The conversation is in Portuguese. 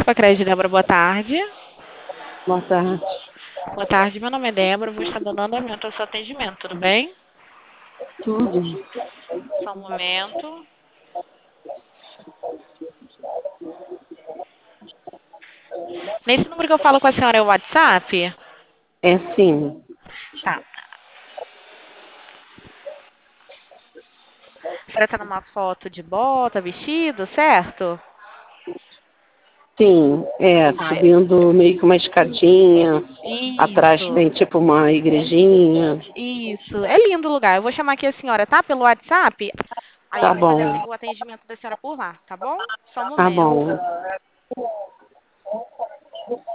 Socrates, Débora, boa tarde. Boa tarde. Boa tarde, meu nome é Débora, vou estar dando andamento ao seu atendimento, tudo bem? Tudo. Só um momento. Nesse número que eu falo com a senhora é o WhatsApp? É sim. Tá. A senhora tá numa foto de bota, vestido, certo? Sim, Tá. subindo meio que uma escadinha. Atrás Isso, tem tipo uma igrejinha. isso. É lindo o lugar. Eu vou chamar aqui a senhora, tá? Pelo WhatsApp. Aí eu Tá vou fazer bom, o atendimento da senhora por lá, tá bom? Só um tá momento. bom.